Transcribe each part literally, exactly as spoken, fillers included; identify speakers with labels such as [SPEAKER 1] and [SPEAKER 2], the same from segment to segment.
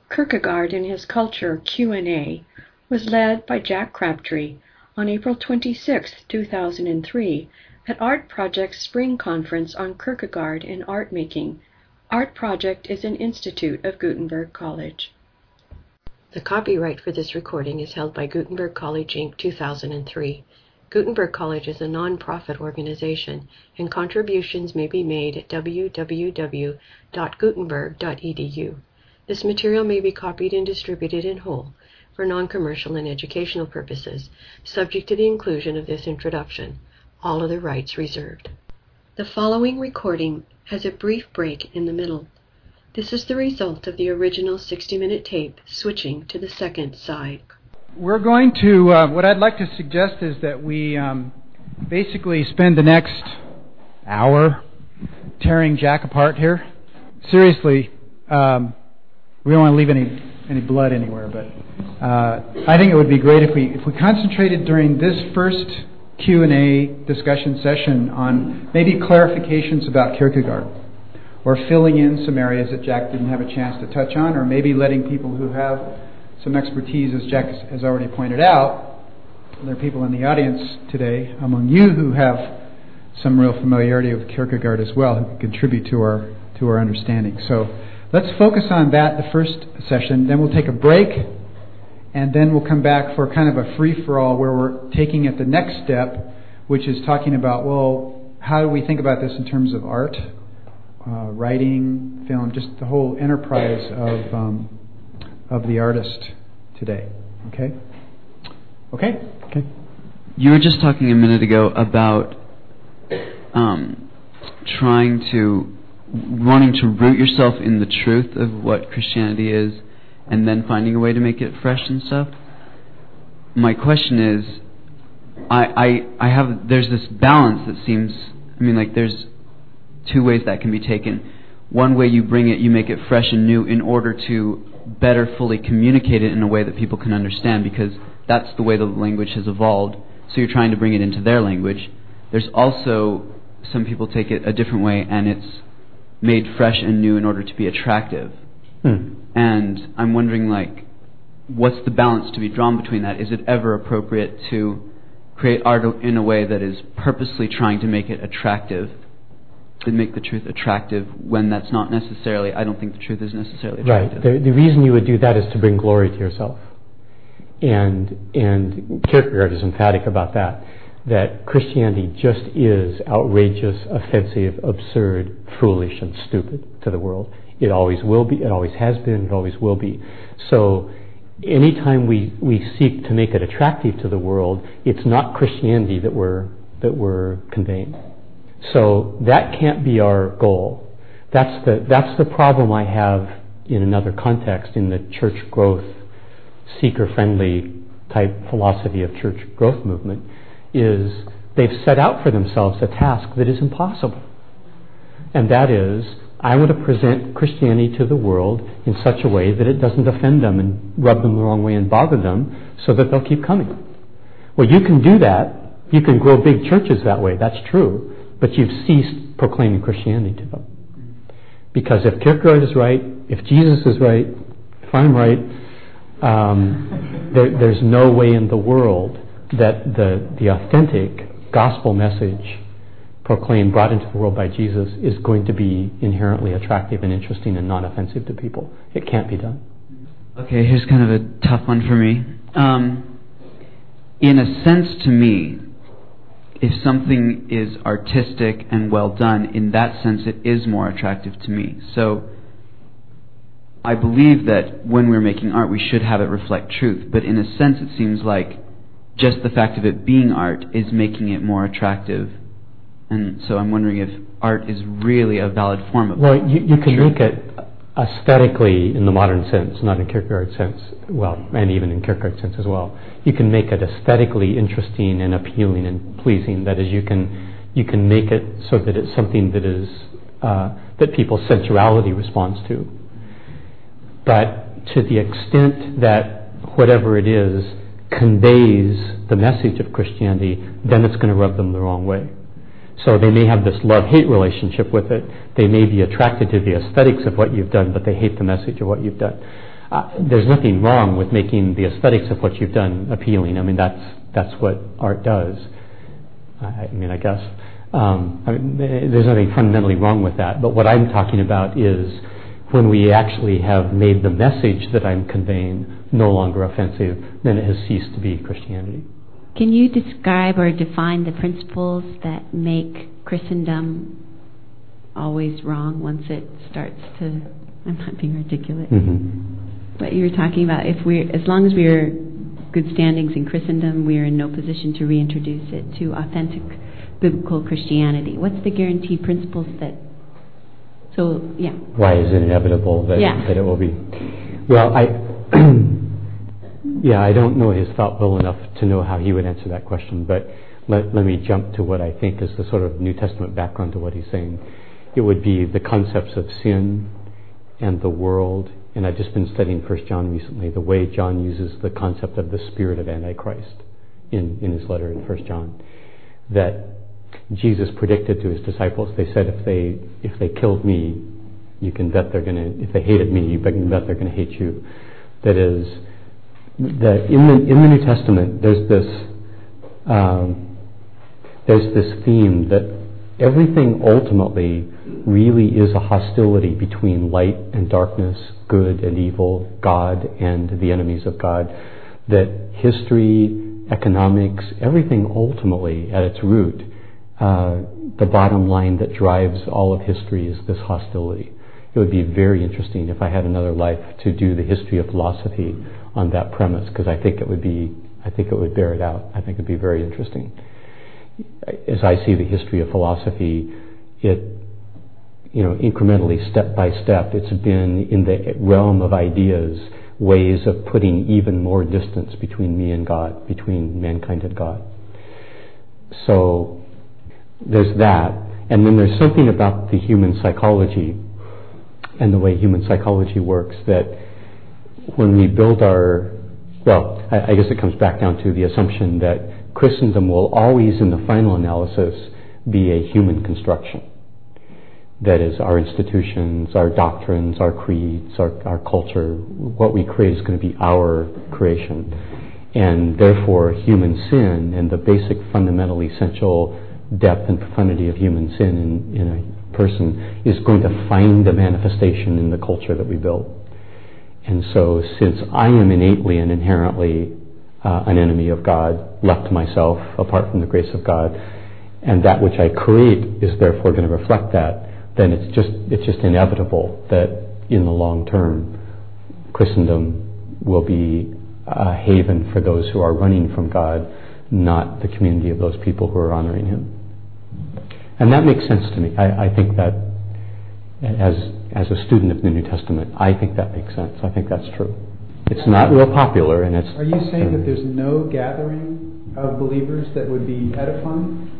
[SPEAKER 1] Kierkegaard and His Culture Q and A was led by Jack Crabtree on April twenty-sixth, two thousand three at Art Project's Spring Conference on Kierkegaard and Art Making. Art Project is an institute of Gutenberg College.
[SPEAKER 2] The copyright for this recording is held by Gutenberg College, Incorporated two thousand three. Gutenberg College is a non-profit organization, and contributions may be made at w w w dot gutenberg dot e d u. This material may be copied and distributed in whole for non-commercial and educational purposes, subject to the inclusion of this introduction. All other rights reserved. The following recording has a brief break in the middle. This is the result of the original sixty-minute tape switching to the second side.
[SPEAKER 3] We're going to, uh, what I'd like to suggest is that we um, basically spend the next hour tearing Jack apart here. Seriously, um, we don't want to leave any any blood anywhere, but uh, I think it would be great if we if we concentrated during this first Q and A discussion session on maybe clarifications about Kierkegaard, or filling in some areas that Jack didn't have a chance to touch on, or maybe letting people who have some expertise, as Jack has already pointed out. There are people in the audience today among you who have some real familiarity with Kierkegaard as well, who can contribute to our to our understanding. So let's focus on that the first session, then we'll take a break, and then we'll come back for kind of a free-for-all where we're taking it the next step, which is talking about, well, how do we think about this in terms of art, uh, writing, film, just the whole enterprise of um, of the artist today. Okay? Okay? Okay.
[SPEAKER 4] You were just talking a minute ago about um, trying to, wanting to root yourself in the truth of what Christianity is, and then finding a way to make it fresh and stuff. My question is, I, I, I have, there's this balance that seems, I mean, like there's two ways that can be taken. One way you bring it, you make it fresh and new in order to better fully communicate it in a way that people can understand, because that's the way the language has evolved. So you're trying to bring it into their language. There's also, some people take it a different way, and it's made fresh and new in order to be attractive.
[SPEAKER 5] Hmm.
[SPEAKER 4] And I'm wondering, like, what's the balance to be drawn between that? Is it ever appropriate to create art in a way that is purposely trying to make it attractive, to make the truth attractive, when that's not necessarily, I don't think the truth is necessarily attractive?
[SPEAKER 5] Right. The, the reason you would do that is to bring glory to yourself. And, and Kierkegaard is emphatic about that, that Christianity just is outrageous, offensive, absurd, foolish, and stupid to the world. It always will be, it always has been, it always will be. So anytime we, we seek to make it attractive to the world, it's not Christianity that we're, that we're conveying. So that can't be our goal. That's the, that's the problem I have in another context, in the church growth, seeker-friendly type philosophy of church growth movement, is they've set out for themselves a task that is impossible. And that is, I want to present Christianity to the world in such a way that it doesn't offend them and rub them the wrong way and bother them, so that they'll keep coming. Well, you can do that. You can grow big churches that way. That's true. But you've ceased proclaiming Christianity to them. Because if Kierkegaard is right, if Jesus is right, if I'm right, um, there, there's no way in the world that the, the authentic gospel message proclaimed, brought into the world by Jesus, is going to be inherently attractive and interesting and non-offensive to people. It can't be done.
[SPEAKER 4] Okay, here's kind of a tough one for me. Um, in a sense, to me, if something is artistic and well done, in that sense it is more attractive to me. So I believe that when we're making art, we should have it reflect truth. But in a sense, it seems like just the fact of it being art is making it more attractive. And so I'm wondering if art is really a valid form of
[SPEAKER 5] Well, you, you can
[SPEAKER 4] truth.
[SPEAKER 5] make it aesthetically in the modern sense, not in Kierkegaard's sense, well, and even in Kierkegaard's sense as well. You can make it aesthetically interesting and appealing and pleasing. That is, you can you can make it so that it's something that is uh, that people's sensuality responds to. But to the extent that whatever it is conveys the message of Christianity, then it's going to rub them the wrong way. So they may have this love-hate relationship with it. They may be attracted to the aesthetics of what you've done, but they hate the message of what you've done. uh, there's nothing wrong with making the aesthetics of what you've done appealing. I mean, that's that's what art does. I, I mean, I guess um, I mean, there's nothing fundamentally wrong with that. But what I'm talking about is when we actually have made the message that I'm conveying no longer offensive, then it has ceased to be Christianity.
[SPEAKER 6] Can you describe or define the principles that make Christendom always wrong once it starts to, I'm not being articulate,
[SPEAKER 5] Mm-hmm.
[SPEAKER 6] but you were talking about if we're, as long as we're good standings in Christendom, we're in no position to reintroduce it to authentic biblical Christianity. What's the guaranteed principles that, so, yeah.
[SPEAKER 5] Why is it inevitable that,
[SPEAKER 6] yeah.
[SPEAKER 5] that it will be? Well, I, yeah, I don't know his thought well enough to know how he would answer that question, but let, let me jump to what I think is the sort of New Testament background to what he's saying. It would be the concepts of sin and the world, and I've just been studying First John recently, the way John uses the concept of the spirit of Antichrist in, in his letter in First John, that Jesus predicted to his disciples. They said, if they if they killed me, you can bet they're going to, if they hated me, you can bet they're going to hate you. That is, that in the in the New Testament, there's this um, there's this theme that everything ultimately really is a hostility between light and darkness, good and evil, God and the enemies of God. That history, economics, everything ultimately at its root, uh, the bottom line that drives all of history is this hostility. It would be very interesting if I had another life to do the history of philosophy on that premise, because I think it would be, I think it would bear it out. I think it'd be very interesting. As I see the history of philosophy, it, you know, incrementally, step by step, it's been in the realm of ideas, ways of putting even more distance between me and God, between mankind and God. So there's that, and then there's something about the human psychology and the way human psychology works that when we build our, well, I, I guess it comes back down to the assumption that Christendom will always, in the final analysis, be a human construction. That is, our institutions, our doctrines, our creeds, our, our culture, what we create is going to be our creation. And therefore, human sin and the basic, fundamental, essential depth and profundity of human sin in, in a person is going to find a manifestation in the culture that we build. And so, since I am innately and inherently uh, an enemy of God, left to myself, apart from the grace of God, and that which I create is therefore going to reflect that, then it's just it's just inevitable that in the long term, Christendom will be a haven for those who are running from God, not the community of those people who are honoring Him. And that makes sense to me. I, I think that, as as a student of the New Testament, I think that makes sense. I think that's true. It's not real popular, and it's.
[SPEAKER 3] Are you saying that there's no gathering of believers that would be edifying?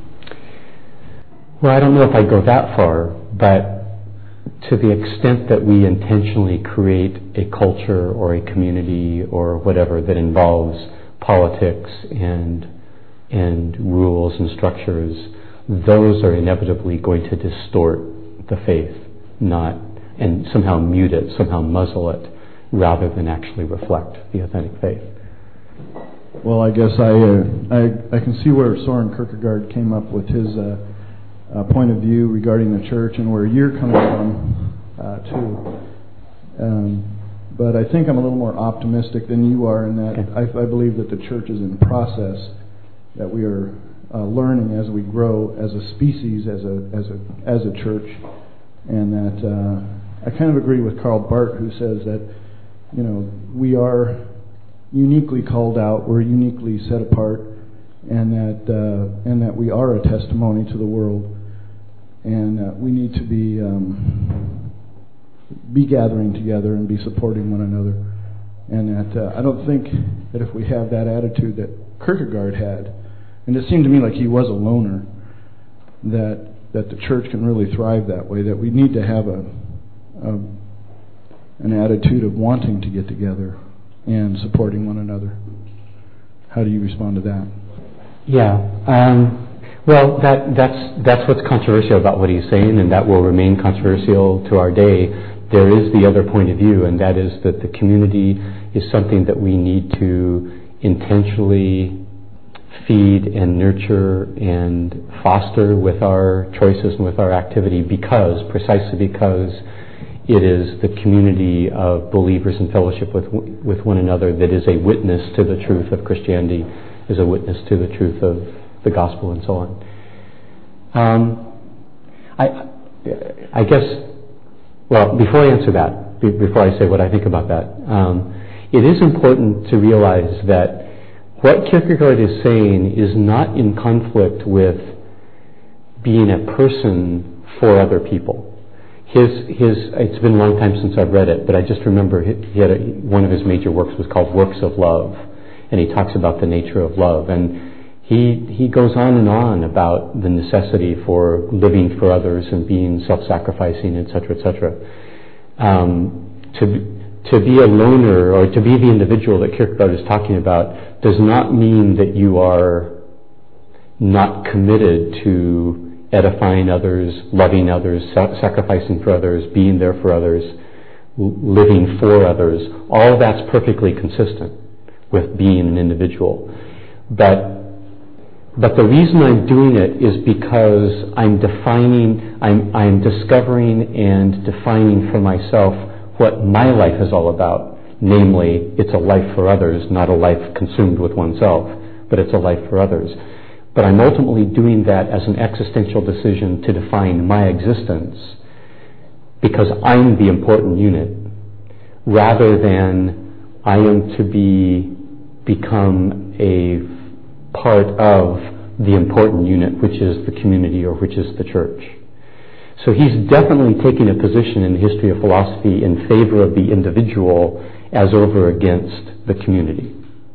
[SPEAKER 5] Well, I don't know if I'd go that far, but to the extent that we intentionally create a culture or a community or whatever that involves politics and and rules and structures, those are inevitably going to distort the faith, not and somehow mute it, somehow muzzle it, rather than actually reflect the authentic faith.
[SPEAKER 7] Well, I guess I uh, I, I can see where Soren Kierkegaard came up with his uh, uh, point of view regarding the church and where you're coming from uh, too. Um, but I think I'm a little more optimistic than you are in that okay. I, I believe that the church is in process, that we are uh, learning as we grow as a species, as a as a as a church, and that uh, I kind of agree with Karl Barth, who says that you know we are uniquely called out, we're uniquely set apart, and that uh, and that we are a testimony to the world, and uh, we need to be um, be gathering together and be supporting one another, and that uh, I don't think that if we have that attitude that Kierkegaard had, and it seemed to me like he was a loner, that that the church can really thrive that way. That we need to have a, a an attitude of wanting to get together and supporting one another. How do you respond to that?
[SPEAKER 5] Yeah, um, well, that that's that's what's controversial about what he's saying, and that will remain controversial to our day. there is the other point of view, and that is that the community is something that we need to intentionally feed and nurture and foster with our choices and with our activity, because, precisely because it is the community of believers in fellowship with with one another that is a witness to the truth of Christianity, is a witness to the truth of the gospel, and so on. Um, I, I guess, well, before I answer that, be, before I say what I think about that, um, it is important to realize that what Kierkegaard is saying is not in conflict with being a person for other people. His, his, it's been a long time since I've read it, but I just remember he, he had a, one of his major works was called Works of Love, and he talks about the nature of love, and he he goes on and on about the necessity for living for others and being self-sacrificing, et cetera, et cetera. Um, to to be a loner, or to be the individual that Kierkegaard is talking about, does not mean that you are not committed to edifying others, loving others, sacrificing for others, being there for others, living for others. All of that's perfectly consistent with being an individual. But but the reason I'm doing it is because I'm defining, I'm I'm discovering and defining for myself what my life is all about. Namely, it's a life for others, not a life consumed with oneself, but it's a life for others. But I'm ultimately doing that as an existential decision to define my existence, because I'm the important unit, rather than I am to be become a part of the important unit, which is the community, or which is the church. So he's definitely taking a position in the history of philosophy in favor of the individual as over against the community.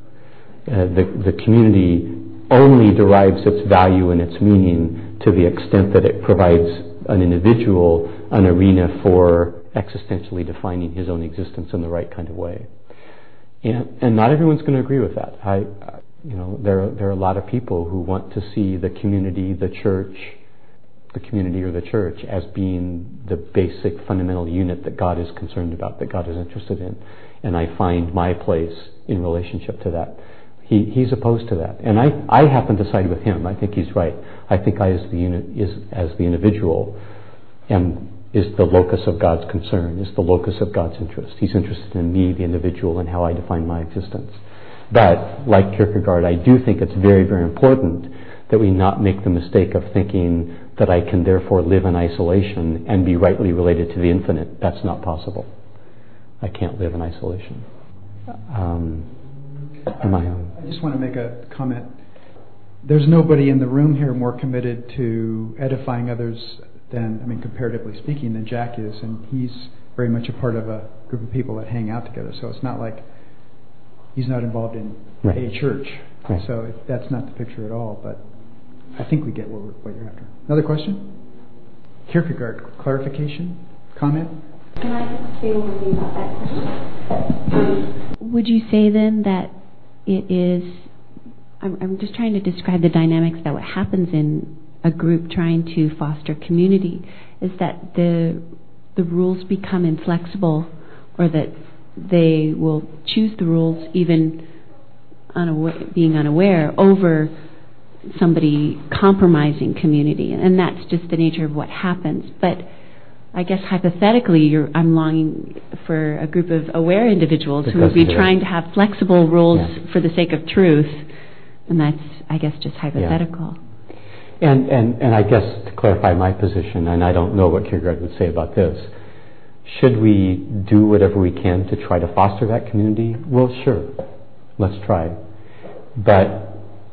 [SPEAKER 5] Uh, the, the community only derives its value and its meaning to the extent that it provides an individual an arena for existentially defining his own existence in the right kind of way. And, and not everyone's going to agree with that. I, I, you know, there there are a lot of people who want to see the community, the church, the community or the church as being the basic fundamental unit that God is concerned about, that God is interested in. And I find my place in relationship to that. He, he's opposed to that. And I, I happen to side with him. I think he's right. I think I, as the unit, is, as the individual, am, is the locus of God's concern, is the locus of God's interest. He's interested in me, the individual, and how I define my existence. But, like Kierkegaard, I do think it's very, very important that we not make the mistake of thinking that I can therefore live in isolation and be rightly related to the infinite. That's not possible. I can't live in isolation. Um, am I on?
[SPEAKER 3] I just want to make a comment. There's nobody in the room here more committed to edifying others than, I mean, comparatively speaking, than Jack is, and he's very much a part of a group of people that hang out together. So it's not like he's not involved in right. a church.
[SPEAKER 5] Right.
[SPEAKER 3] So it, that's not the picture at all. But I think we get what, we're, what you're after. Another question? Kierkegaard, clarification, comment?
[SPEAKER 6] Can I say one thing about that? Um, would you say then that it is, I'm, I'm just trying to describe the dynamics that what happens in a group trying to foster community, is that the the rules become inflexible, or that they will choose the rules even unaware, being unaware, over somebody compromising community. And that's just the nature of what happens. But I guess hypothetically, you're, I'm longing for a group of aware individuals who would be trying to have flexible rules yeah. for the sake of truth, and that's, I guess, just hypothetical.
[SPEAKER 5] Yeah. And, and and I guess to clarify my position, and I don't know what Kierkegaard would say about this, should we do whatever we can to try to foster that community? Well, sure, let's try. But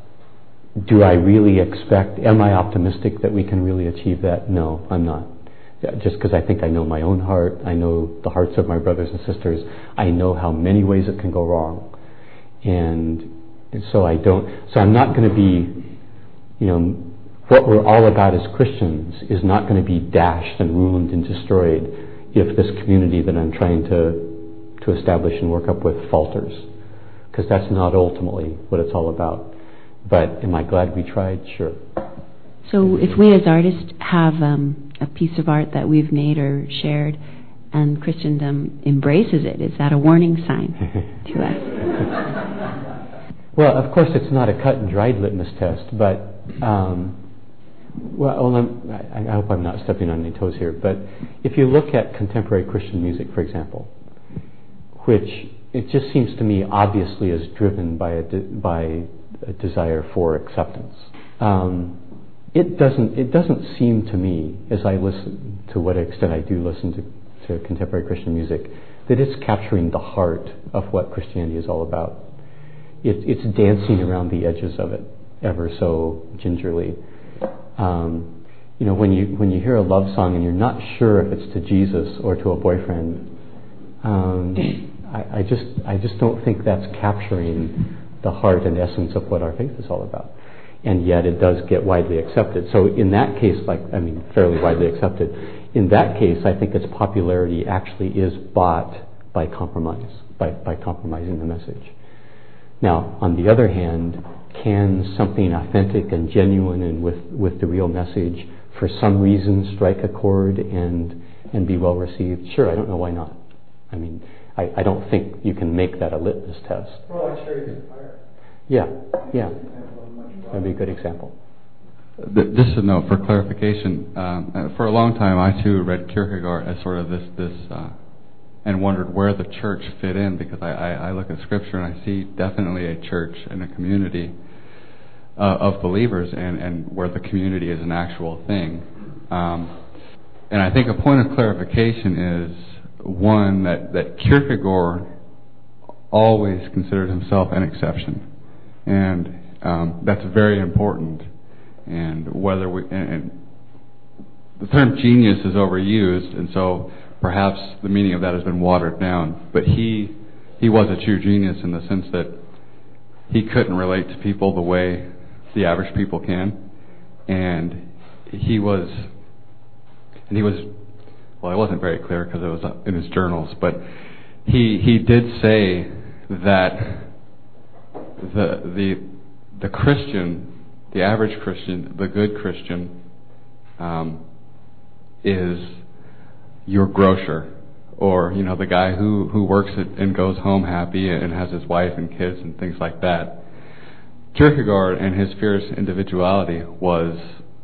[SPEAKER 5] do I really expect, am I optimistic that we can really achieve that? No, I'm not. Just because I think I know my own heart, I know the hearts of my brothers and sisters, I know how many ways it can go wrong. And, and so I don't, so I'm not going to be, you know, what we're all about as Christians is not going to be dashed and ruined and destroyed if this community that I'm trying to to establish and work up with falters. Because that's not ultimately what it's all about. But am I glad we tried? Sure.
[SPEAKER 6] So if we as artists have um, a piece of art that we've made or shared, and Christendom embraces it. Is that a warning sign to us?
[SPEAKER 5] Well, of course, it's not a cut and dried litmus test, but um, well, well I, I hope I'm not stepping on any toes here. But if you look at contemporary Christian music, for example, which it just seems to me obviously is driven by a de- by a desire for acceptance. Um, it doesn't it doesn't seem to me, as I listen, to what extent I do listen to, to contemporary Christian music, that it's capturing the heart of what Christianity is all about. It, it's dancing around the edges of it ever so gingerly. Um, you know, when you when you hear a love song and you're not sure if it's to Jesus or to a boyfriend, um, I, I just I just don't think that's capturing the heart and essence of what our faith is all about. And yet it does get widely accepted. So in that case, like I mean, fairly widely accepted. In that case, I think its popularity actually is bought by compromise, by, by compromising the message. Now, on the other hand, can something authentic and genuine and with, with the real message for some reason strike a chord and and be well received? Sure, I don't know why not. I mean, I, I don't think you can make that a litmus test.
[SPEAKER 7] Well, like Chariots of Fire.
[SPEAKER 5] Yeah, yeah. That'd be a good example.
[SPEAKER 8] Just a note for clarification. Um, for a long time, I too read Kierkegaard as sort of this this. Uh, and wondered where the church fit in, because I, I, I look at Scripture and I see definitely a church and a community uh, of believers, and, and where the community is an actual thing. Um, and I think a point of clarification is, one, that, that Kierkegaard always considered himself an exception. And um, that's very important. And whether we... And, and the term genius is overused, and so perhaps the meaning of that has been watered down. But he he was a true genius in the sense that he couldn't relate to people the way the average people can, and he was and he was well, it wasn't very clear because it was in his journals, but he he did say that the the the Christian, the average Christian, the good Christian, um, is your grocer, or you know, the guy who who works it and goes home happy and has his wife and kids and things like that. Kierkegaard and his fierce individuality was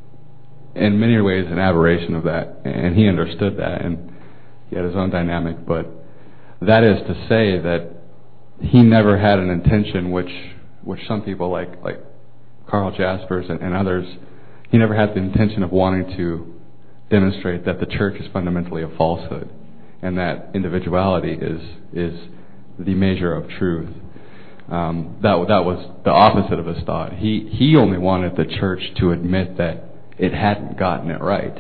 [SPEAKER 8] in many ways an aberration of that, and he understood that, and he had his own dynamic. But that is to say that he never had an intention, which which some people like like Karl Jaspers and, and others, he never had the intention of wanting to demonstrate that the church is fundamentally a falsehood, and that individuality is is the measure of truth. Um, that that was the opposite of his thought. He he only wanted the church to admit that it hadn't gotten it right,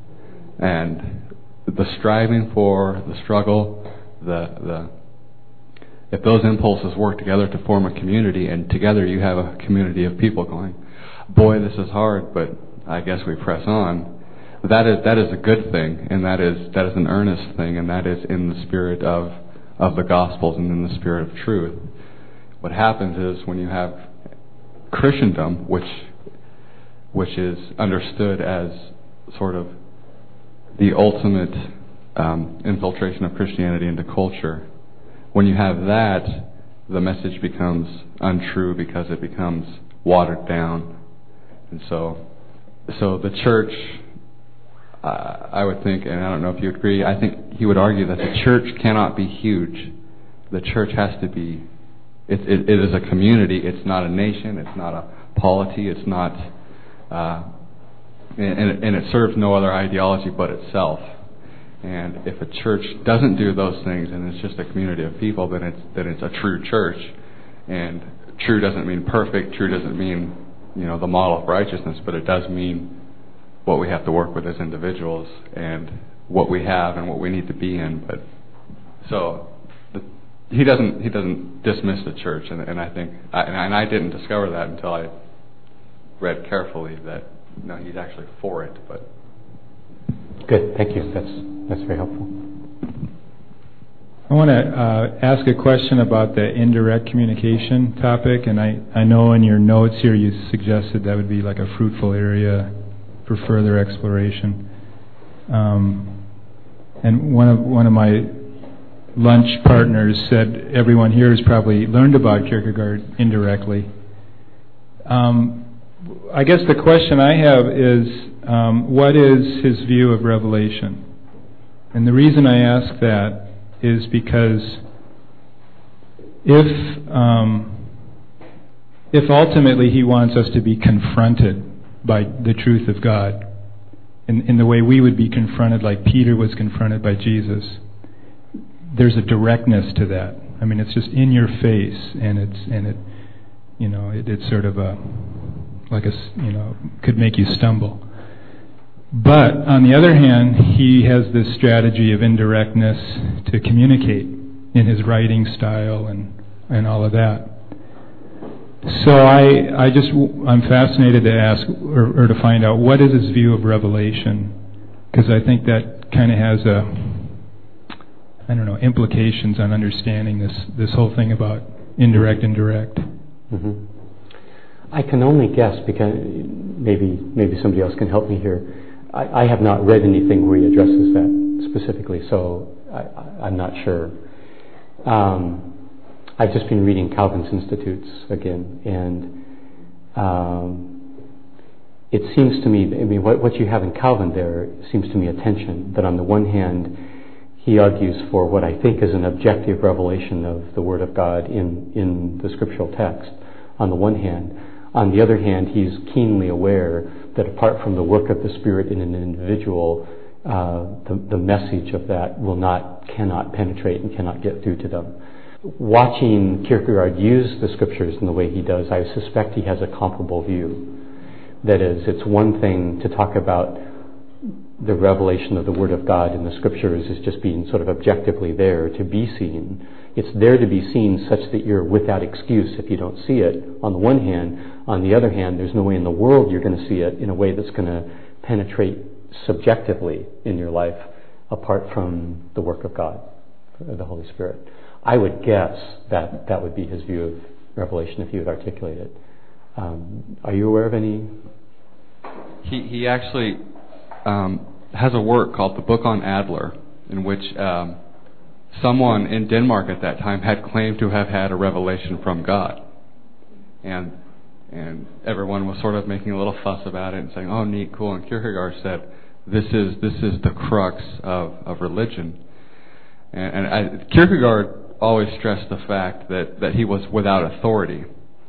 [SPEAKER 8] and the striving for, the struggle, the the if those impulses work together to form a community, and together you have a community of people going, boy, this is hard, but I guess we press on. That is that is a good thing, and that is that is an earnest thing, and that is in the spirit of of the Gospels and in the spirit of truth. What happens is when you have Christendom, which which is understood as sort of the ultimate um, infiltration of Christianity into culture, when you have that, the message becomes untrue because it becomes watered down, and so so the church. Uh, I would think, and I don't know if you agree, I think he would argue that the church cannot be huge. The church has to be, it, it, it is a community, it's not a nation, it's not a polity, it's not, uh, and, and it serves no other ideology but itself. And if a church doesn't do those things and it's just a community of people, then it's, then it's a true church. And true doesn't mean perfect, true doesn't mean, you know, the model of righteousness, but it does mean what we have to work with as individuals, and what we have and what we need to be in. But so the, he doesn't he doesn't dismiss the church, and, and I think I, and I didn't discover that until I read carefully that no, he's actually for it. But
[SPEAKER 5] good, thank you. That's that's very helpful.
[SPEAKER 9] I want to uh, ask a question about the indirect communication topic, and I, I know in your notes here you suggested that would be like a fruitful area for further exploration. Um, And one of one of my lunch partners said everyone here has probably learned about Kierkegaard indirectly. Um, I guess the question I have is, um, what is his view of revelation? And the reason I ask that is because if um, if ultimately he wants us to be confronted by the truth of God, in, in the way we would be confronted like Peter was confronted by Jesus, there's a directness to that. I mean, it's just in your face, and it's and it, you know, it, it's sort of a like a you know could make you stumble. But on the other hand, he has this strategy of indirectness to communicate in his writing style and and all of that. So I I just I'm fascinated to ask or, or to find out what is his view of revelation, because I think that kind of has a I don't know implications on understanding this this whole thing about indirect and direct.
[SPEAKER 5] Mm-hmm. I can only guess, because maybe maybe somebody else can help me here. I, I have not read anything where he addresses that specifically, so I, I, I'm not sure. Um, I've just been reading Calvin's Institutes again, and um, it seems to me, I mean, what, what you have in Calvin there seems to me a tension, that on the one hand, he argues for what I think is an objective revelation of the Word of God in, in the scriptural text, on the one hand. On the other hand, he's keenly aware that apart from the work of the Spirit in an individual, uh, the, the message of that will not, cannot penetrate and cannot get through to them. Watching Kierkegaard use the scriptures in the way he does, I suspect he has a comparable view. That is, it's one thing to talk about the revelation of the Word of God in the scriptures as just being sort of objectively there to be seen. It's there to be seen such that you're without excuse if you don't see it, on the one hand. On the other hand, there's no way in the world you're going to see it in a way that's going to penetrate subjectively in your life apart from the work of God, the Holy Spirit. I would guess that that would be his view of revelation if he would articulate it. Um, are you aware of any?
[SPEAKER 8] He he actually um, has a work called the Book on Adler, in which um, someone in Denmark at that time had claimed to have had a revelation from God, and and everyone was sort of making a little fuss about it and saying, "Oh, neat, cool." And Kierkegaard said, "This is this is the crux of of religion," and, and I, Kierkegaard always stressed the fact that, that he was without authority.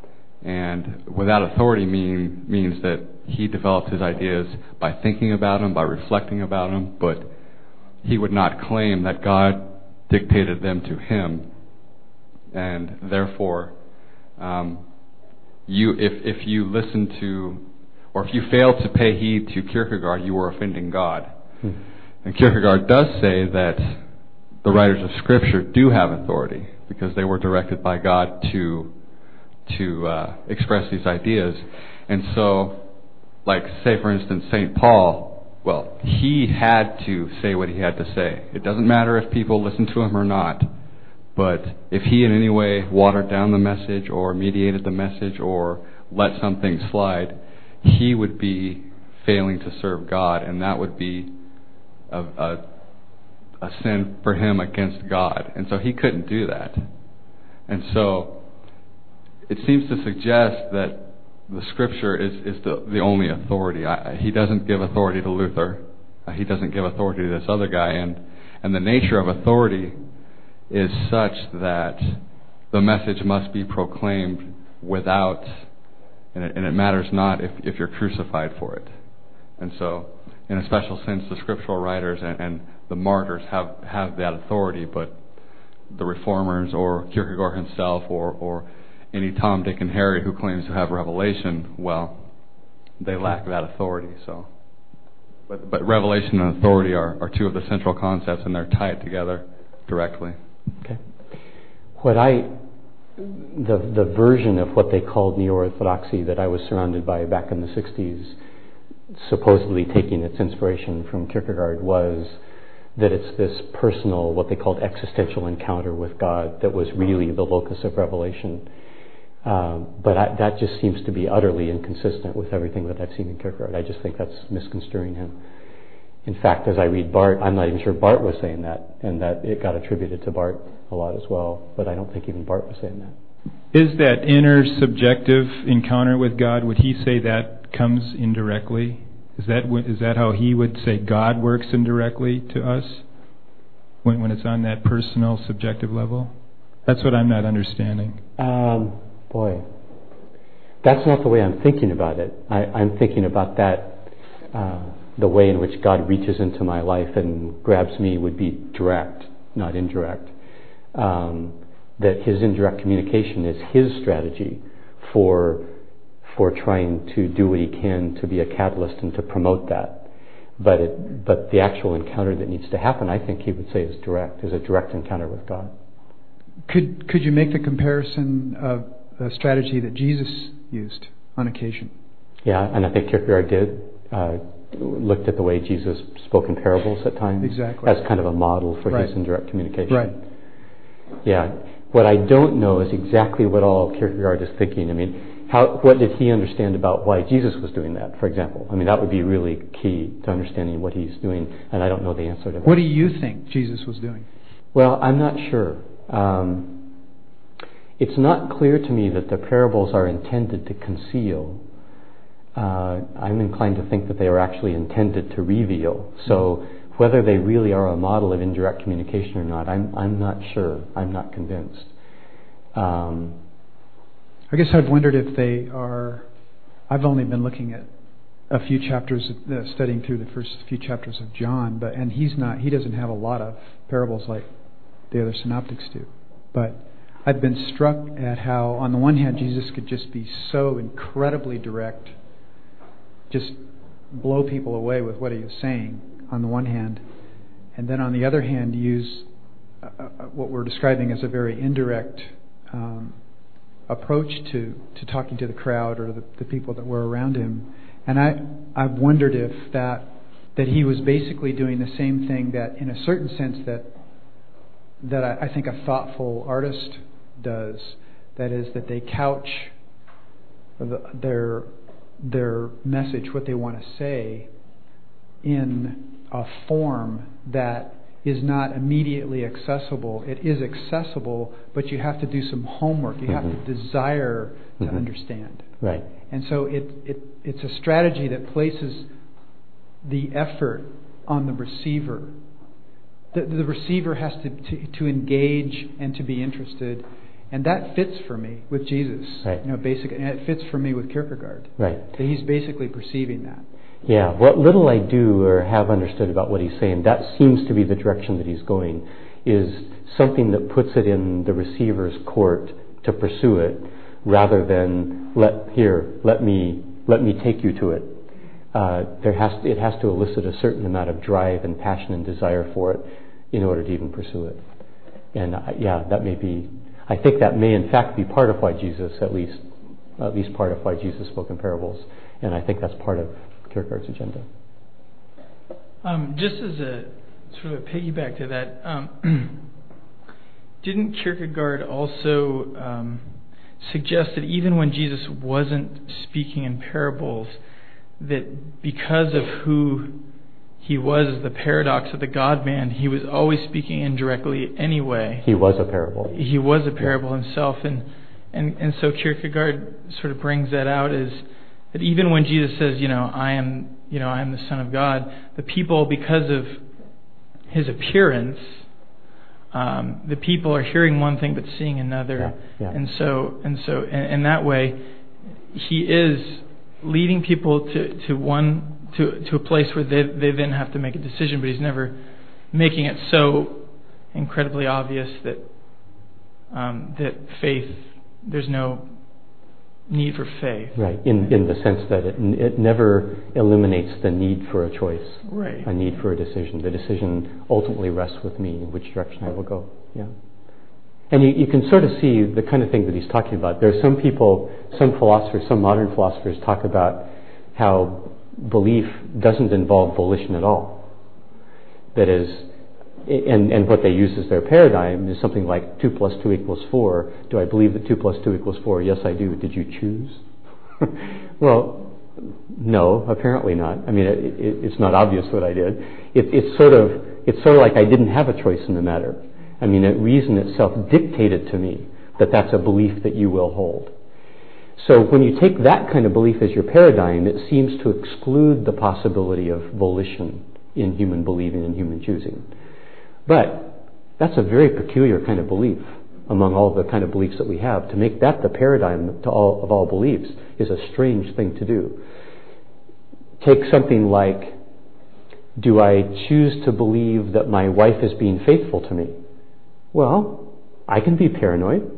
[SPEAKER 8] And without authority mean, means that he developed his ideas by thinking about them, by reflecting about them, but he would not claim that God dictated them to him. And therefore, um, you if, if you listen to, or if you fail to pay heed to Kierkegaard, you were offending God. Hmm. And Kierkegaard does say that the writers of Scripture do have authority because they were directed by God to to uh, express these ideas. And so, like, say, for instance, Saint Paul, well, he had to say what he had to say. It doesn't matter if people listen to him or not, but if he in any way watered down the message or mediated the message or let something slide, he would be failing to serve God, and that would be a, a a sin for him against God. And so he couldn't do that. And so it seems to suggest that the Scripture is, is the, the only authority. I, he doesn't give authority to Luther. Uh, he doesn't give authority to this other guy. And, and the nature of authority is such that the message must be proclaimed without, and it, and it matters not if, if you're crucified for it. And so, in a special sense, the scriptural writers and, and the martyrs have, have that authority, but the reformers or Kierkegaard himself or, or any Tom, Dick, and Harry who claims to have revelation, well, they lack that authority. So, but but revelation and authority are, are two of the central concepts, and they're tied together directly.
[SPEAKER 5] Okay. What I the the version of what they called neo-orthodoxy that I was surrounded by back in the sixties, supposedly taking its inspiration from Kierkegaard, was that it's this personal, what they called existential encounter with God that was really the locus of revelation. Um, but I, that just seems to be utterly inconsistent with everything that I've seen in Kierkegaard. I just think that's misconstruing him. In fact, as I read Barth, I'm not even sure Barth was saying that, and that it got attributed to Barth a lot as well, but I don't think even Barth was saying that.
[SPEAKER 9] Is that inner subjective encounter with God, would he say that comes indirectly? Is that is that how he would say God works indirectly to us? When, when it's on that personal, subjective level? That's what I'm not understanding.
[SPEAKER 5] Um, boy, that's not the way I'm thinking about it. I, I'm thinking about that, uh, the way in which God reaches into my life and grabs me would be direct, not indirect. Um, that his indirect communication is his strategy for for trying to do what he can to be a catalyst and to promote that. But it, but the actual encounter that needs to happen, I think he would say, is direct, is a direct encounter with God.
[SPEAKER 3] Could could you make the comparison of the strategy that Jesus used on occasion?
[SPEAKER 5] Yeah, and I think Kierkegaard did. Uh, looked at the way Jesus spoke in parables at times
[SPEAKER 3] exactly.
[SPEAKER 5] as kind of a model for
[SPEAKER 3] right.
[SPEAKER 5] his indirect communication.
[SPEAKER 3] Right.
[SPEAKER 5] Yeah. What I don't know is exactly what all Kierkegaard is thinking. I mean, how what did he understand about why Jesus was doing that, for example? I mean, that would be really key to understanding what he's doing, and I don't know the answer to that.
[SPEAKER 3] What do you think Jesus was doing?
[SPEAKER 5] Well, I'm not sure. Um, it's not clear to me that the parables are intended to conceal. Uh, I'm inclined to think that they are actually intended to reveal. So whether they really are a model of indirect communication or not, I'm I'm not sure. I'm not convinced. Um,
[SPEAKER 3] I guess I've wondered if they are. I've only been looking at a few chapters, uh, studying through the first few chapters of John, but and he's not. He doesn't have a lot of parables like the other synoptics do. But I've been struck at how, on the one hand, Jesus could just be so incredibly direct, just blow people away with what he was saying, on the one hand, and then on the other hand use uh, uh, what we're describing as a very indirect um, approach to, to talking to the crowd or the, the people that were around him. And I, I've wondered if that that he was basically doing the same thing that, in a certain sense, that that I, I think a thoughtful artist does. That is, that they couch the, their their message, what they want to say, in a form that is not immediately accessible. It is accessible, but you have to do some homework. You mm-hmm. have to desire to mm-hmm. understand.
[SPEAKER 5] Right.
[SPEAKER 3] And so it, it it's a strategy that places the effort on the receiver. The, the receiver has to, to to engage and to be interested, and that fits for me with Jesus.
[SPEAKER 5] Right.
[SPEAKER 3] You know, basically, and it fits for me with Kierkegaard.
[SPEAKER 5] Right.
[SPEAKER 3] That he's basically perceiving that.
[SPEAKER 5] Yeah, what little I do or have understood about what he's saying, that seems to be the direction that he's going, is something that puts it in the receiver's court to pursue it, rather than let here, let me let me take you to it. Uh, there has to, it has to elicit a certain amount of drive and passion and desire for it in order to even pursue it. And uh, yeah, that may be. I think that may in fact be part of why Jesus, at least, at least part of why Jesus spoke in parables, and I think that's part of Kierkegaard's agenda.
[SPEAKER 10] Um, just as a sort of a piggyback to that, um, didn't Kierkegaard also um, suggest that even when Jesus wasn't speaking in parables, that because of who he was, the paradox of the God-man, he was always speaking indirectly anyway.
[SPEAKER 5] He was a parable.
[SPEAKER 10] He was a parable yeah. himself, and, and and so Kierkegaard sort of brings that out as that even when Jesus says, you know, I am, you know, I am the Son of God, the people, because of his appearance, um, the people are hearing one thing but seeing another,
[SPEAKER 5] yeah, yeah.
[SPEAKER 10] and so and so, and, and that way, he is leading people to, to one to to a place where they they then have to make a decision, but he's never making it so incredibly obvious that um, that faith, there's no need for faith.
[SPEAKER 5] Right, in in the sense that it it never eliminates the need for a choice,
[SPEAKER 10] right?
[SPEAKER 5] A need for a decision. The decision ultimately rests with me in which direction I will go. Yeah, and you, you can sort of see the kind of thing that he's talking about. There are some people, some philosophers, some modern philosophers talk about how belief doesn't involve volition at all. That is, and and what they use as their paradigm is something like two plus two equals four. Do I believe that two plus two equals four? Yes, I do. Did you choose? Well, no, apparently not. I mean, it, it, it's not obvious what I did. It, it's sort of it's sort of like I didn't have a choice in the matter. I mean, it, reason itself dictated to me that that's a belief that you will hold. So when you take that kind of belief as your paradigm, it seems to exclude the possibility of volition in human believing and human choosing. But that's a very peculiar kind of belief among all the kind of beliefs that we have. To make that the paradigm to all, of all beliefs is a strange thing to do. Take something like, do I choose to believe that my wife is being faithful to me? Well, I can be paranoid.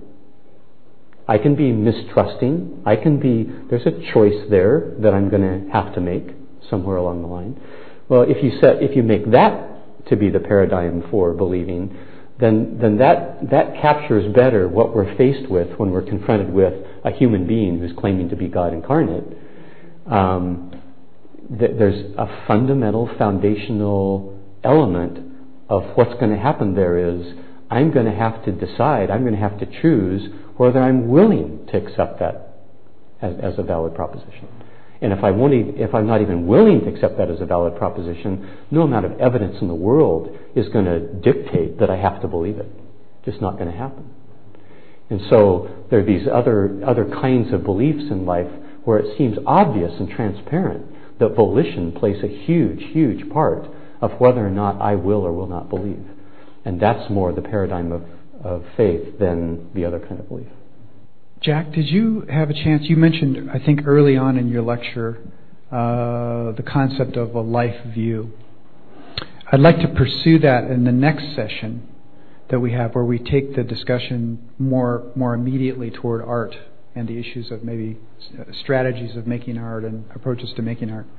[SPEAKER 5] I can be mistrusting. I can be, there's a choice there that I'm going to have to make somewhere along the line. Well, if you set, if you make that to be the paradigm for believing, then then that that captures better what we're faced with when we're confronted with a human being who's claiming to be God incarnate. Um, th- there's a fundamental, foundational element of what's going to happen there is I'm going to have to decide, I'm going to have to choose whether I'm willing to accept that as, as a valid proposition. And if I won't, e- if I'm not even willing to accept that as a valid proposition, no amount of evidence in the world is going to dictate that I have to believe it. Just not going to happen. And so there are these other other kinds of beliefs in life where it seems obvious and transparent that volition plays a huge, huge part of whether or not I will or will not believe. And that's more the paradigm of, of faith than the other kind of belief.
[SPEAKER 3] Jack, did you have a chance, you mentioned, I think early on in your lecture, uh, the concept of a life view. I'd like to pursue that in the next session that we have, where we take the discussion more more immediately toward art and the issues of maybe strategies of making art and approaches to making art.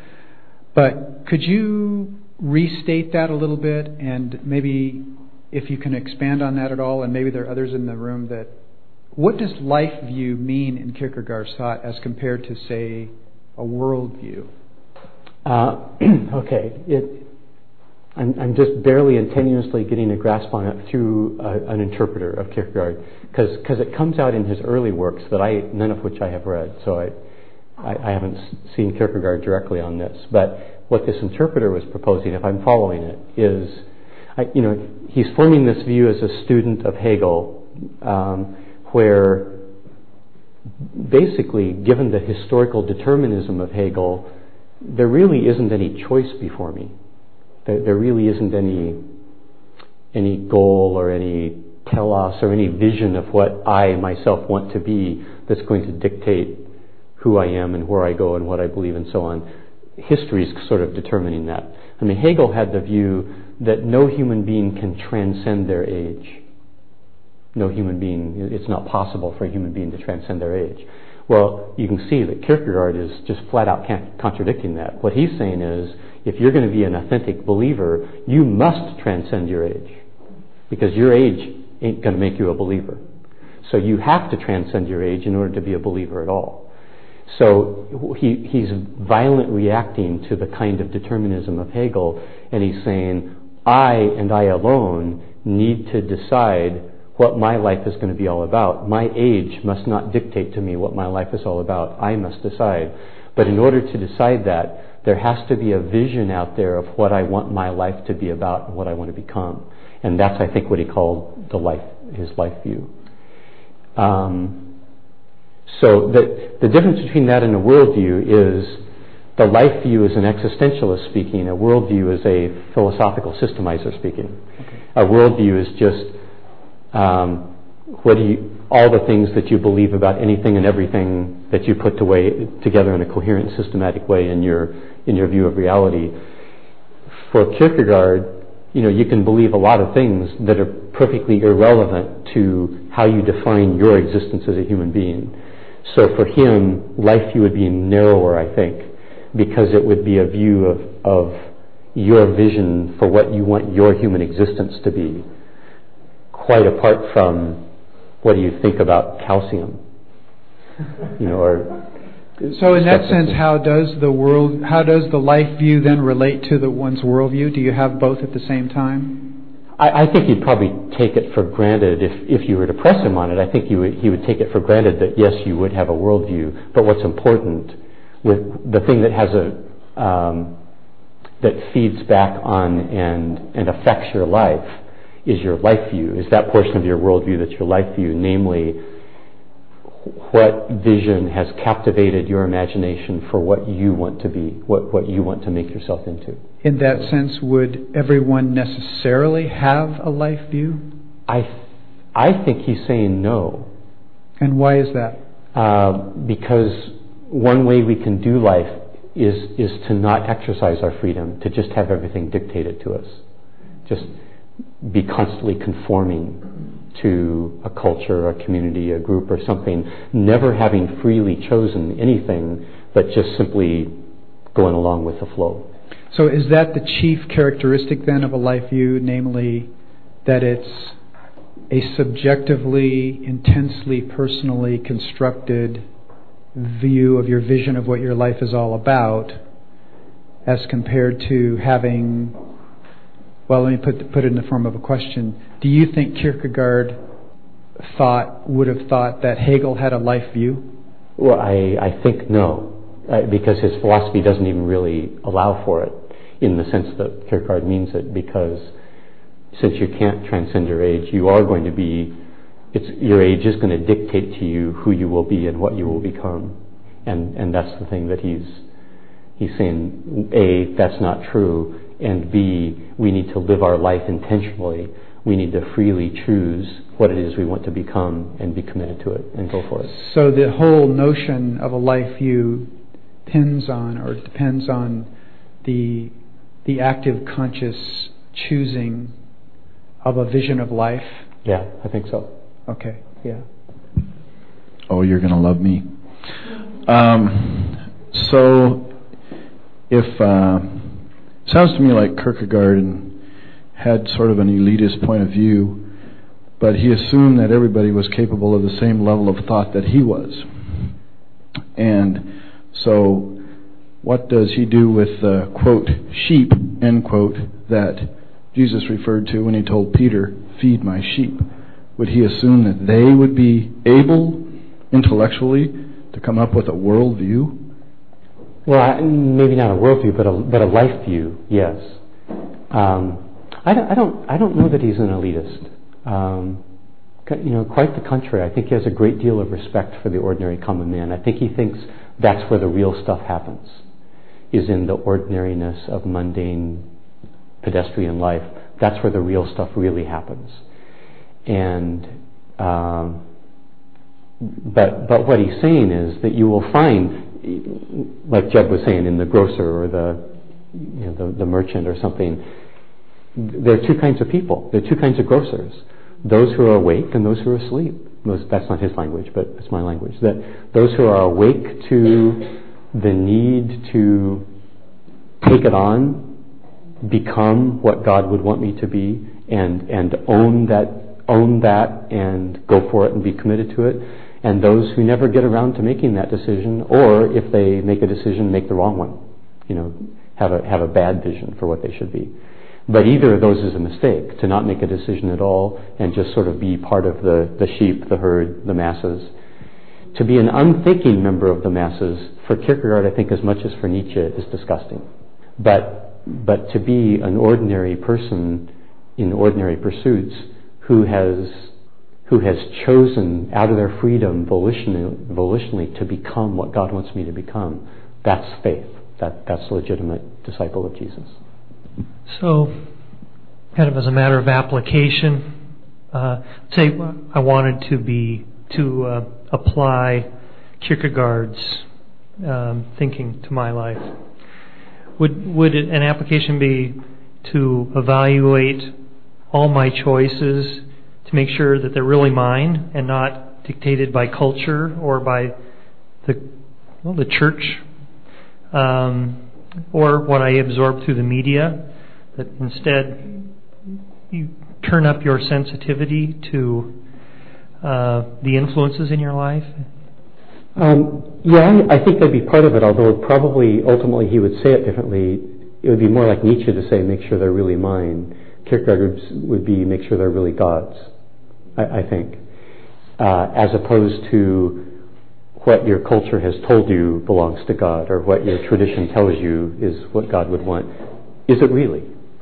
[SPEAKER 3] But could you restate that a little bit, and maybe if you can expand on that at all, and maybe there are others in the room that, what does life view mean in Kierkegaard's thought as compared to, say, a worldview?
[SPEAKER 5] Uh, okay. It, I'm, I'm just barely and tenuously getting a grasp on it through a, an interpreter of Kierkegaard, because it comes out in his early works that I none of which I have read, so I, I, I haven't seen Kierkegaard directly on this. But what this interpreter was proposing, if I'm following it, is, I, you know, he's forming this view as a student of Hegel, um, where basically, given the historical determinism of Hegel, there really isn't any choice before me. There, there really isn't any any goal or any telos or any vision of what I myself want to be that's going to dictate who I am and where I go and what I believe and so on. History is sort of determining that. I mean, Hegel had the view that no human being can transcend their age. No human being, it's not possible for a human being to transcend their age. Well, you can see that Kierkegaard is just flat out contradicting that. What he's saying is, if you're going to be an authentic believer, you must transcend your age, because your age ain't going to make you a believer. So you have to transcend your age in order to be a believer at all. So he, he's violently reacting to the kind of determinism of Hegel, and he's saying, I and I alone need to decide what my life is going to be all about. My age must not dictate to me what my life is all about. I must decide. But in order to decide that, there has to be a vision out there of what I want my life to be about and what I want to become. And that's, I think, what he called the life, his life view. Um, so the, the difference between that and a worldview is the life view is an existentialist speaking. A worldview is a philosophical systemizer speaking. Okay. A worldview is just Um, what do you, all the things that you believe about anything and everything that you put to way, together in a coherent and systematic way in your in your view of reality. For Kierkegaard, you know, you can believe a lot of things that are perfectly irrelevant to how you define your existence as a human being. So for him, life view would be narrower, I think, because it would be a view of, of your vision for what you want your human existence to be, quite apart from what do you think about calcium, you know, or.
[SPEAKER 3] So in that sense, how does the world, how does the life view then relate to the one's worldview? Do you have both at the same time?
[SPEAKER 5] I, I think he'd probably take it for granted if, if you were to press him on it. I think you would, he would take it for granted that yes, you would have a worldview, but what's important with the thing that has a um, that feeds back on and and affects your life is your life view, is that portion of your worldview that's your life view, namely what vision has captivated your imagination for what you want to be, what, what you want to make yourself into.
[SPEAKER 3] In that sense, would everyone necessarily have a life view?
[SPEAKER 5] I I think he's saying no.
[SPEAKER 3] And why is that?
[SPEAKER 5] Uh, because one way we can do life is is to not exercise our freedom, to just have everything dictated to us. Just be constantly conforming to a culture, a community, a group or something, never having freely chosen anything, but just simply going along with the flow.
[SPEAKER 3] So is that the chief characteristic then of a life view, namely that it's a subjectively, intensely, personally constructed view of your vision of what your life is all about, as compared to having, well, let me put put it in the form of a question. Do you think Kierkegaard thought would have thought that Hegel had a life view?
[SPEAKER 5] Well, I, I think no, uh, because his philosophy doesn't even really allow for it in the sense that Kierkegaard means it, because since you can't transcend your age, you are going to be, it's, your age is going to dictate to you who you will be and what you will become. And and that's the thing that he's he's saying, A, that's not true, and B, we need to live our life intentionally. We need to freely choose what it is we want to become and be committed to it and go for it.
[SPEAKER 3] So the whole notion of a life view depends on, or depends on, the the active conscious choosing of a vision of life?
[SPEAKER 5] Yeah, I think so.
[SPEAKER 3] Okay, yeah.
[SPEAKER 7] Oh, you're going to love me. Um, so, if uh, sounds to me like Kierkegaard had sort of an elitist point of view, but he assumed that everybody was capable of the same level of thought that he was. And so, what does he do with the, quote, sheep, end quote, that Jesus referred to when he told Peter, feed my sheep? Would he assume that they would be able, intellectually, to come up with a worldview?
[SPEAKER 5] Well, maybe not a worldview, but a but a life view. Yes. Um, I don't. I don't. I don't know that he's an elitist. Um, you know, quite the contrary. I think he has a great deal of respect for the ordinary common man. I think he thinks that's where the real stuff happens, is in the ordinariness of mundane, pedestrian life. That's where the real stuff really happens. And um, but but what he's saying is that you will find, like Jeb was saying, in the grocer or the you know the, the merchant or something, there are two kinds of people. There are two kinds of grocers: those who are awake and those who are asleep. Those, that's not his language, but it's my language. That those who are awake to the need to take it on, become what God would want me to be, and and own that. own that and go for it and be committed to it, and those who never get around to making that decision, or if they make a decision, make the wrong one, you know, have a have a bad vision for what they should be. But either of those is a mistake, to not make a decision at all and just sort of be part of the, the sheep, the herd, the masses. To be an unthinking member of the masses, for Kierkegaard, I think as much as for Nietzsche, is disgusting. But but to be an ordinary person in ordinary pursuits who has who has chosen out of their freedom volitionally, volitionally to become what God wants me to become, that's faith. That that's a legitimate disciple of Jesus.
[SPEAKER 11] So, kind of as a matter of application, uh, say I wanted to be to uh, apply Kierkegaard's um, thinking to my life. Would would it, an application be to evaluate all my choices to make sure that they're really mine and not dictated by culture or by the well, the church, um, or what I absorb through the media? That instead you turn up your sensitivity to uh, the influences in your life?
[SPEAKER 5] Um, yeah, I think that'd be part of it, although probably ultimately he would say it differently. It would be more like Nietzsche to say, make sure they're really mine. Kierkegaard would be, make sure they're really God's, I, I think, uh, as opposed to what your culture has told you belongs to God, or what your tradition tells you is what God would want. Is it really?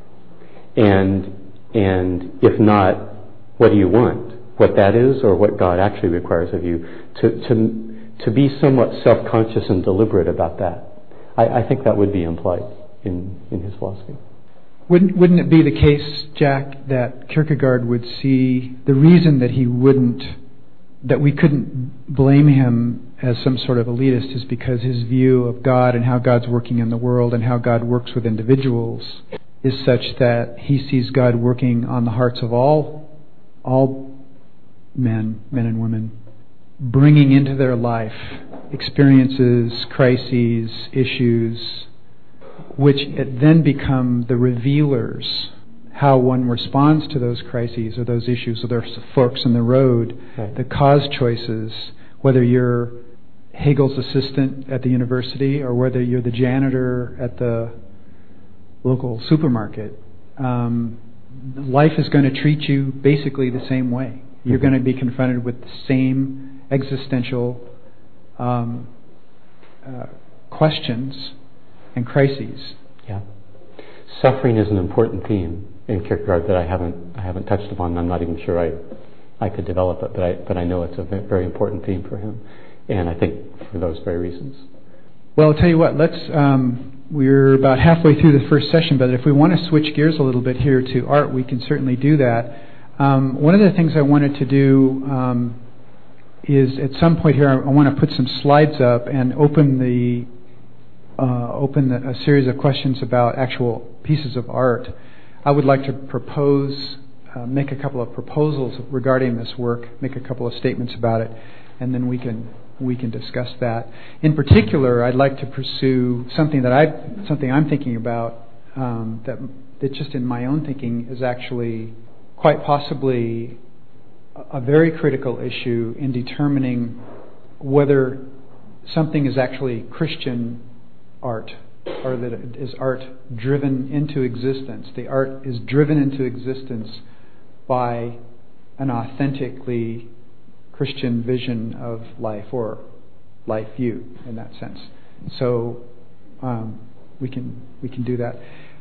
[SPEAKER 5] And and if not, what do you want? What that is, or what God actually requires of you? To to to be somewhat self-conscious and deliberate about that. I, I think that would be implied in, in his philosophy.
[SPEAKER 3] Wouldn't wouldn't it be the case, Jack, that Kierkegaard would see the reason that he wouldn't, that we couldn't blame him as some sort of elitist is because his view of God and how God's working in the world and how God works with individuals is such that he sees God working on the hearts of all all men, men and women, bringing into their life experiences, crises, issues, which then become the revealers, how one responds to those crises or those issues or those forks in the road, right. The cause choices, whether you're Hegel's assistant at the university or whether you're the janitor at the local supermarket, um, life is going to treat you basically the same way. You're mm-hmm. going to be confronted with the same existential um, uh, questions and crises.
[SPEAKER 5] Yeah, suffering is an important theme in Kierkegaard that I haven't I haven't touched upon. I'm not even sure I I could develop it, but I but I know it's a very important theme for him, and I think for those very reasons.
[SPEAKER 3] Well, I'll tell you what. Let's. Um, we're about halfway through the first session, but if we want to switch gears a little bit here to art, we can certainly do that. Um, one of the things I wanted to do um, is at some point here, I, I want to put some slides up and open the uh, open the, a series of questions about actual pieces of art. I would like to propose, uh, make a couple of proposals regarding this work, make a couple of statements about it, and then we can we can discuss that. In particular, I'd like to pursue something that I something I'm thinking about um, that that just in my own thinking is actually quite possibly a very critical issue in determining whether something is actually Christian art, or that it is art driven into existence. The art is driven into existence by an authentically Christian vision of life, or life view in that sense. So um, we can we can do that.